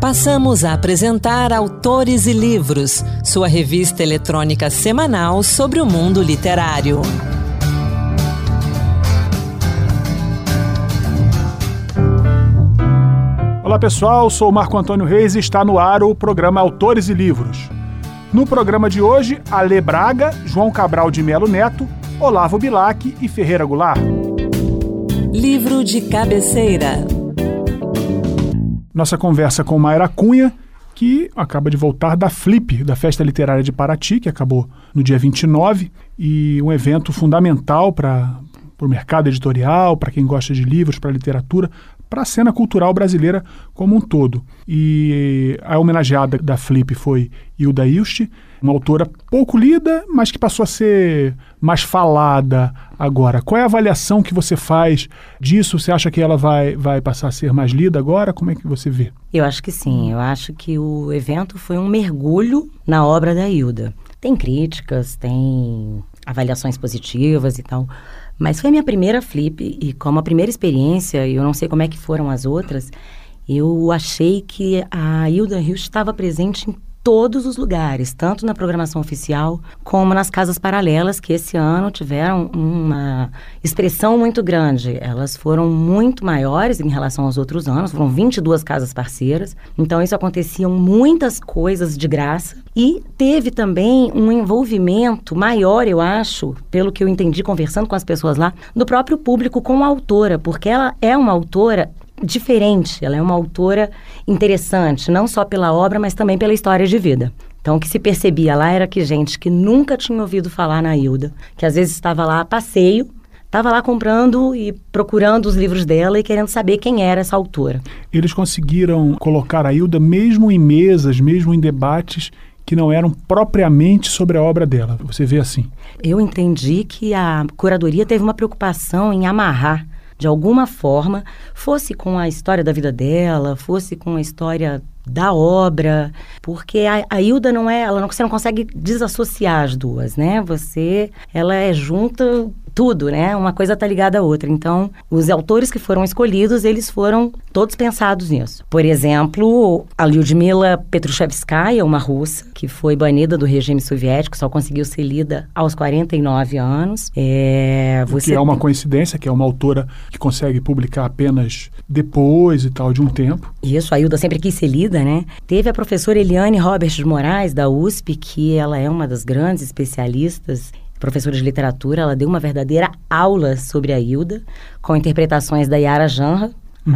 Passamos a apresentar Autores e Livros, sua revista eletrônica semanal sobre o mundo literário. Olá pessoal, sou o Marco Antônio Reis e está no ar o programa Autores e Livros. No programa de hoje, Alê Braga, João Cabral de Melo Neto, Olavo Bilac e Ferreira Goulart. Livro de cabeceira. Nossa conversa com Mayra Cunha, que acaba de voltar da Flip, da Festa Literária de Paraty, que acabou no dia 29, e um evento fundamental para o mercado editorial, para quem gosta de livros, para a literatura, para a cena cultural brasileira como um todo. E a homenageada da Flip foi Hilda Ilst, uma autora pouco lida, mas que passou a ser mais falada agora. Qual é a avaliação que você faz disso? Você acha que ela vai passar a ser mais lida agora? Como é que você vê? Eu acho que sim. Eu acho que o evento foi um mergulho na obra da Hilda. Tem críticas, tem avaliações positivas e tal. Mas foi a minha primeira Flip e como a primeira experiência, eu não sei como é que foram as outras, eu achei que a Hilda Ilst estava presente em todos os lugares, tanto na programação oficial como nas casas paralelas, que esse ano tiveram uma expressão muito grande. Elas foram muito maiores em relação aos outros anos, foram 22 casas parceiras, então isso aconteciam muitas coisas de graça e teve também um envolvimento maior, eu acho, pelo que eu entendi conversando com as pessoas lá, do próprio público com a autora, porque ela é uma autora diferente, ela é uma autora interessante, não só pela obra, mas também pela história de vida. Então, o que se percebia lá era que gente que nunca tinha ouvido falar na Hilda, que às vezes estava lá a passeio, estava lá comprando e procurando os livros dela e querendo saber quem era essa autora. Eles conseguiram colocar a Hilda mesmo em mesas, mesmo em debates que não eram propriamente sobre a obra dela. Você vê assim? Eu entendi que a curadoria teve uma preocupação em amarrar de alguma forma, fosse com a história da vida dela, fosse com a história da obra, porque a Hilda você não consegue desassociar as duas, né? Ela é junta tudo, né? Uma coisa tá ligada à outra. Então, os autores que foram escolhidos, eles foram todos pensados nisso. Por exemplo, a Lyudmila Petrushevskaya, uma russa, que foi banida do regime soviético, só conseguiu ser lida aos 49 anos. Que é uma coincidência, que é uma autora que consegue publicar apenas depois e tal, de um tempo. Isso, a Hilda sempre quis ser lida, né? Teve a professora Eliane Robert de Moraes, da USP, que ela é uma das grandes especialistas, professora de literatura. Ela deu uma verdadeira aula sobre a Hilda, com interpretações da Yara Janra,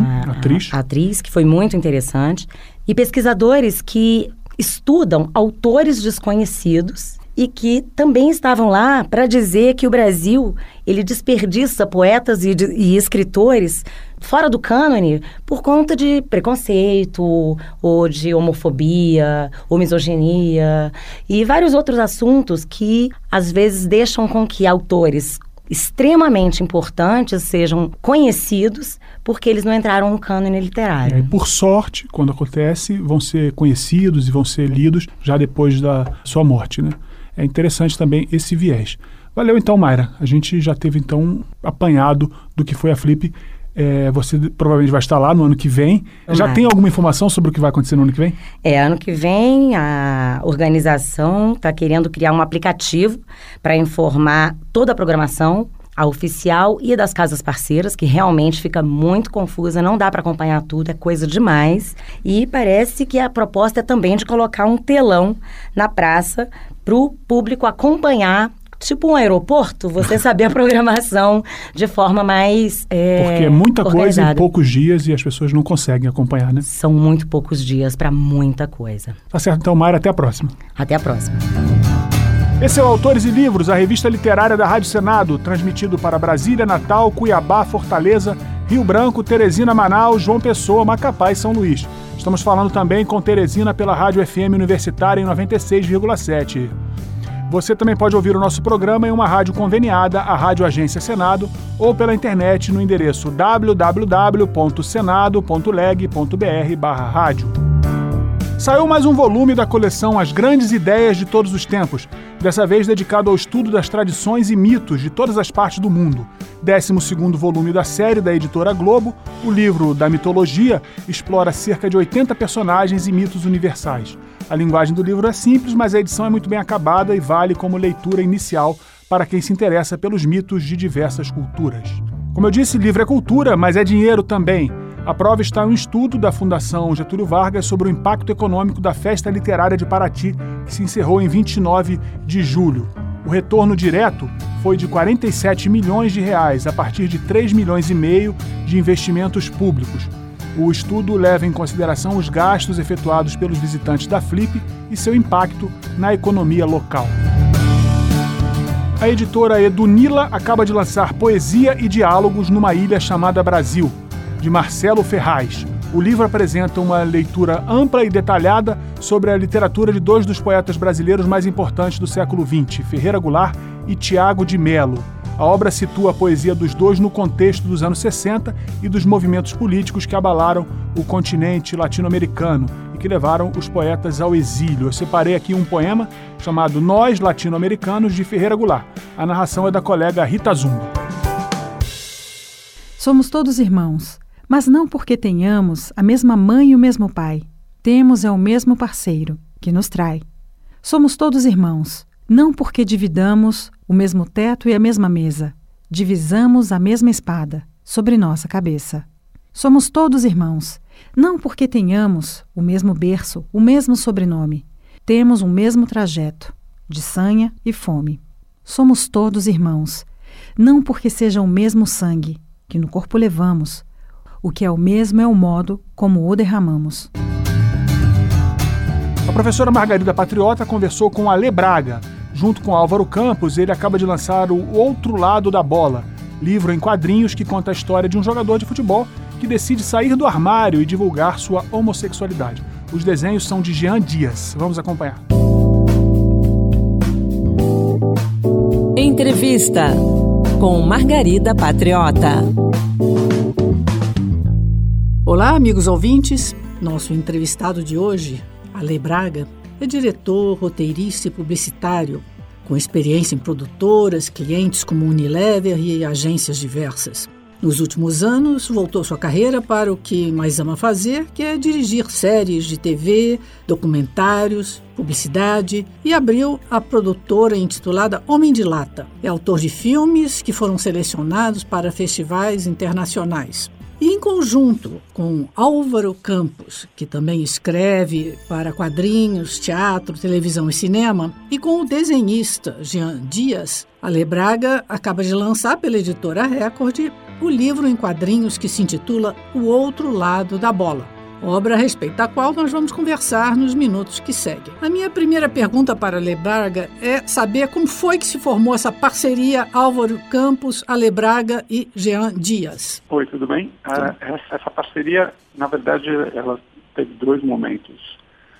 a atriz, que foi muito interessante. E pesquisadores que estudam autores desconhecidos e que também estavam lá para dizer que o Brasil, ele desperdiça poetas e escritores fora do cânone por conta de preconceito, ou de homofobia, ou misoginia, e vários outros assuntos que, às vezes, deixam com que autores extremamente importantes sejam conhecidos porque eles não entraram no cânone literário. E por sorte, quando acontece, vão ser conhecidos e vão ser lidos já depois da sua morte, né? É interessante também esse viés. Valeu então, Mayra. A gente já teve então um apanhado do que foi a Flip. Você provavelmente vai estar lá no ano que vem. Já tem alguma informação sobre o que vai acontecer no ano que vem? Ano que vem a organização está querendo criar um aplicativo para informar toda a programação, a oficial e das casas parceiras, que realmente fica muito confusa, não dá para acompanhar tudo, é coisa demais. E parece que a proposta é também de colocar um telão na praça para o público acompanhar, tipo um aeroporto, você saber a programação de forma mais porque é muita organizada. Coisa em poucos dias e as pessoas não conseguem acompanhar, né? São muito poucos dias para muita coisa. Tá certo, então, Mayra, até a próxima. Até a próxima. Esse é o Autores e Livros, a revista literária da Rádio Senado, transmitido para Brasília, Natal, Cuiabá, Fortaleza, Rio Branco, Teresina, Manaus, João Pessoa, Macapá e São Luís. Estamos falando também com Teresina pela Rádio FM Universitária em 96,7. Você também pode ouvir o nosso programa em uma rádio conveniada, a Rádio Agência Senado, ou pela internet no endereço www.senado.leg.br/rádio. Saiu mais um volume da coleção As Grandes Ideias de Todos os Tempos, dessa vez dedicado ao estudo das tradições e mitos de todas as partes do mundo. 12º volume da série da editora Globo, o livro da mitologia explora cerca de 80 personagens e mitos universais. A linguagem do livro é simples, mas a edição é muito bem acabada e vale como leitura inicial para quem se interessa pelos mitos de diversas culturas. Como eu disse, livro é cultura, mas é dinheiro também. A prova está em um estudo da Fundação Getúlio Vargas sobre o impacto econômico da Festa Literária de Paraty, que se encerrou em 29 de julho. O retorno direto foi de 47 milhões de reais, a partir de 3 milhões e meio de investimentos públicos. O estudo leva em consideração os gastos efetuados pelos visitantes da Flip e seu impacto na economia local. A editora Edunila acaba de lançar Poesia e Diálogos numa Ilha Chamada Brasil, de Marcelo Ferraz. O livro apresenta uma leitura ampla e detalhada sobre a literatura de dois dos poetas brasileiros mais importantes do século XX, Ferreira Goulart e Tiago de Mello. A obra situa a poesia dos dois no contexto dos anos 60 e dos movimentos políticos que abalaram o continente latino-americano e que levaram os poetas ao exílio. Eu separei aqui um poema chamado Nós, Latino-Americanos, de Ferreira Goulart. A narração é da colega Rita Zumba. Somos todos irmãos, mas não porque tenhamos a mesma mãe e o mesmo pai. Temos o mesmo parceiro, que nos trai. Somos todos irmãos, não porque dividamos o mesmo teto e a mesma mesa. Divisamos a mesma espada sobre nossa cabeça. Somos todos irmãos, não porque tenhamos o mesmo berço, o mesmo sobrenome. Temos o mesmo trajeto, de sanha e fome. Somos todos irmãos, não porque seja o mesmo sangue que no corpo levamos. O que é o mesmo é o modo como o derramamos. A professora Margarida Patriota conversou com Alê Braga. Junto com Álvaro Campos, ele acaba de lançar O Outro Lado da Bola, livro em quadrinhos que conta a história de um jogador de futebol que decide sair do armário e divulgar sua homossexualidade. Os desenhos são de Jean Dias. Vamos acompanhar. Entrevista com Margarida Patriota. Olá, amigos ouvintes. Nosso entrevistado de hoje, Alê Braga, é diretor, roteirista e publicitário, com experiência em produtoras, clientes como Unilever e agências diversas. Nos últimos anos, voltou sua carreira para o que mais ama fazer, que é dirigir séries de TV, documentários, publicidade, e abriu a produtora intitulada Homem de Lata. É autor de filmes que foram selecionados para festivais internacionais. E em conjunto com Álvaro Campos, que também escreve para quadrinhos, teatro, televisão e cinema, e com o desenhista Jean Dias, Alê Braga acaba de lançar pela editora Record o livro em quadrinhos que se intitula O Outro Lado da Bola, obra a respeito da qual nós vamos conversar nos minutos que seguem. A minha primeira pergunta para Alê Braga é saber como foi que se formou essa parceria Álvaro Campos, Alê Braga e Jean Dias. Oi, tudo bem? Essa parceria, na verdade, ela teve dois momentos.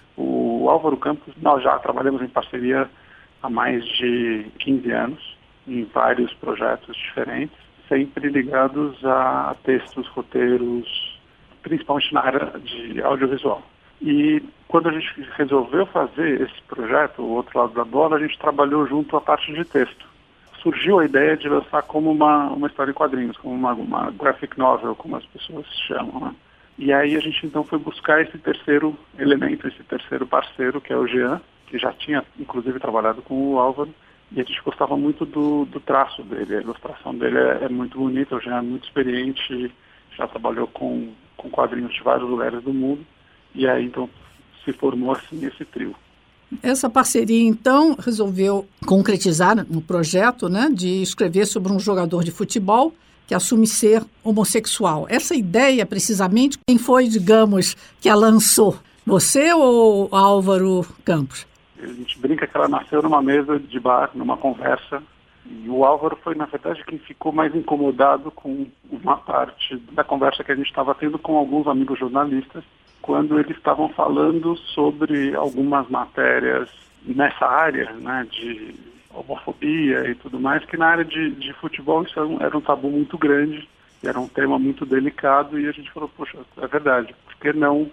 O Álvaro Campos, nós já trabalhamos em parceria há mais de 15 anos, em vários projetos diferentes, sempre ligados a textos, roteiros, principalmente na área de audiovisual. E quando a gente resolveu fazer esse projeto, O Outro Lado da Bola, a gente trabalhou junto à parte de texto. Surgiu a ideia de lançar como uma história em quadrinhos, como uma graphic novel, como as pessoas chamam, né? E aí a gente então foi buscar esse terceiro elemento, esse terceiro parceiro, que é o Jean, que já tinha inclusive trabalhado com o Álvaro, e a gente gostava muito do traço dele. A ilustração dele é muito bonita, o Jean é muito experiente, já trabalhou com quadrinhos de vários lugares do mundo, e aí então se formou assim esse trio. Essa parceria, então, resolveu concretizar um projeto, né, de escrever sobre um jogador de futebol que assume ser homossexual. Essa ideia, precisamente, quem foi, digamos, que a lançou? Você ou Álvaro Campos? A gente brinca que ela nasceu numa mesa de bar, numa conversa, e o Álvaro foi, na verdade, quem ficou mais incomodado com uma parte da conversa que a gente estava tendo com alguns amigos jornalistas, quando eles estavam falando sobre algumas matérias nessa área, né, de homofobia e tudo mais, que na área de futebol isso era um tabu muito grande, era um tema muito delicado, e a gente falou, poxa, é verdade, por que não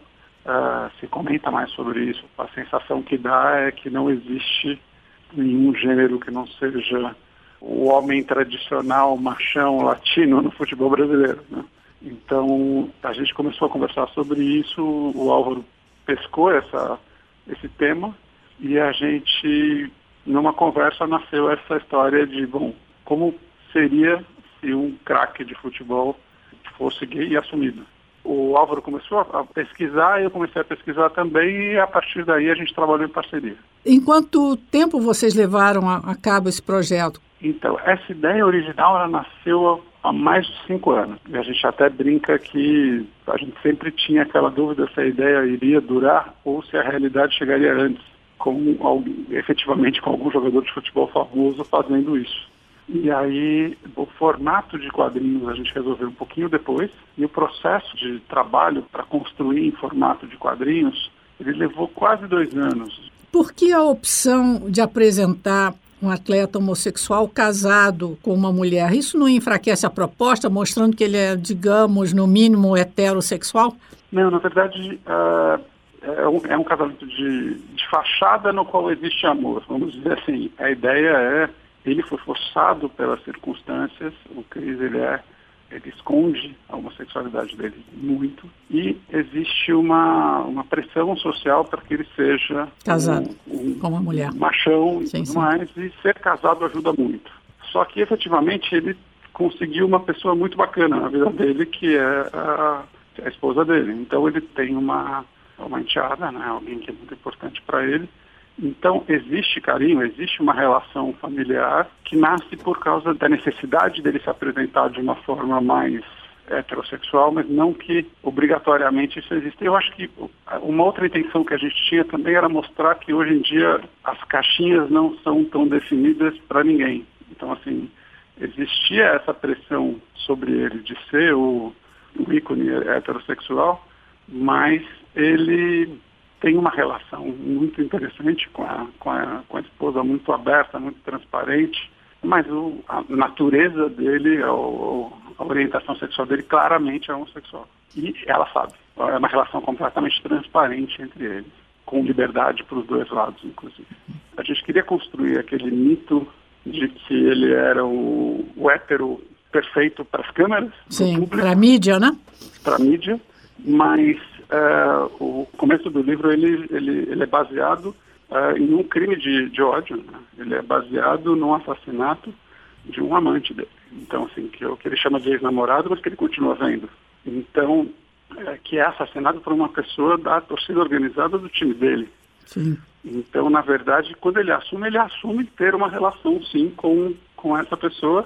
se comenta mais sobre isso. A sensação que dá é que não existe nenhum gênero que não seja o homem tradicional, machão, latino no futebol brasileiro, né? Então, a gente começou a conversar sobre isso, o Álvaro pescou esse tema e a gente, numa conversa, nasceu essa história de, como seria se um craque de futebol fosse gay e assumido. O Álvaro começou a pesquisar, eu comecei a pesquisar também, e a partir daí a gente trabalhou em parceria. Em quanto tempo vocês levaram a cabo esse projeto? Então, essa ideia original ela nasceu há mais de 5 anos. E a gente até brinca que a gente sempre tinha aquela dúvida se a ideia iria durar ou se a realidade chegaria antes, efetivamente com algum jogador de futebol famoso fazendo isso. E aí, o formato de quadrinhos a gente resolveu um pouquinho depois, e o processo de trabalho para construir em formato de quadrinhos, ele levou quase 2 anos. Por que a opção de apresentar um atleta homossexual casado com uma mulher? Isso não enfraquece a proposta, mostrando que ele é, digamos, no mínimo heterossexual? Não, na verdade, é um casamento de fachada no qual existe amor. Vamos dizer assim, a ideia ele foi forçado pelas circunstâncias, o Chris, ele esconde a homossexualidade dele muito, e existe uma pressão social para que ele seja casado com uma mulher, machão e tudo mais, e ser casado ajuda muito. Só que efetivamente ele conseguiu uma pessoa muito bacana na vida dele, que é a esposa dele. Então ele tem uma enteada, né, alguém que é muito importante para ele. Então, existe carinho, existe uma relação familiar que nasce por causa da necessidade dele se apresentar de uma forma mais heterossexual, mas não que obrigatoriamente isso existe. Eu acho que uma outra intenção que a gente tinha também era mostrar que hoje em dia as caixinhas não são tão definidas para ninguém. Então, assim, existia essa pressão sobre ele de ser o ícone heterossexual, mas ele tem uma relação muito interessante com a esposa, muito aberta, muito transparente, mas a natureza dele, a orientação sexual dele claramente é homossexual. E ela sabe, é uma relação completamente transparente entre eles, com liberdade para os dois lados, inclusive. A gente queria construir aquele mito de que ele era o hétero perfeito para as câmeras, sim, para a mídia, né? Para a mídia, mas o começo do livro ele é baseado em um crime de ódio, né? Ele é baseado num assassinato de um amante dele. Então, assim, que ele chama de ex-namorado, mas que ele continua vendo. Então, que é assassinado por uma pessoa da torcida organizada do time dele. Sim. Então, na verdade, quando ele assume ter uma relação, sim, com essa pessoa.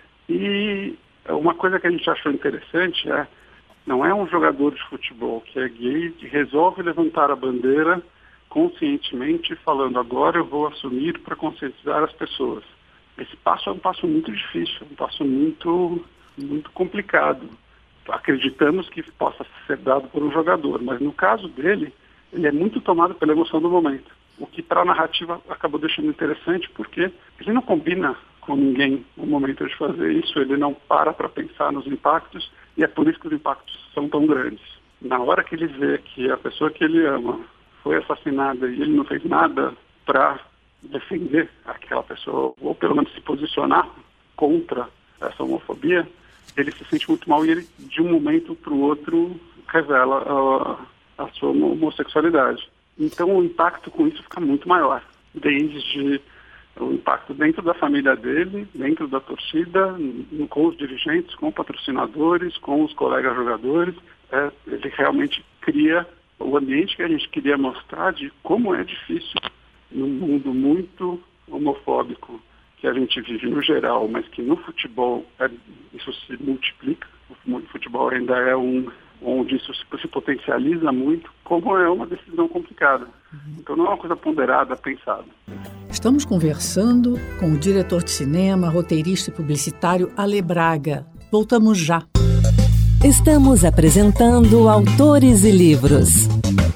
E uma coisa que a gente achou interessante não é um jogador de futebol que é gay que resolve levantar a bandeira conscientemente falando agora eu vou assumir para conscientizar as pessoas. Esse passo é um passo muito difícil, um passo muito, muito complicado. Acreditamos que possa ser dado por um jogador, mas no caso dele, ele é muito tomado pela emoção do momento. O que para a narrativa acabou deixando interessante porque ele não combina com ninguém no momento de fazer isso, ele não para pensar nos impactos, e é por isso que os impactos são tão grandes. Na hora que ele vê que a pessoa que ele ama foi assassinada e ele não fez nada para defender aquela pessoa, ou pelo menos se posicionar contra essa homofobia, ele se sente muito mal e ele, de um momento para o outro, revela a sua homossexualidade. Então o impacto com isso fica muito maior, desde o impacto dentro da família dele, dentro da torcida, com os dirigentes, com patrocinadores, com os colegas jogadores. Ele realmente cria o ambiente que a gente queria mostrar de como é difícil num mundo muito homofóbico que a gente vive no geral, mas que no futebol isso se multiplica. O futebol ainda é onde isso se potencializa muito, como é uma decisão complicada. Então não é uma coisa ponderada, pensada. Estamos conversando com o diretor de cinema, roteirista e publicitário Ale Braga. Voltamos já. Estamos apresentando Autores e Livros.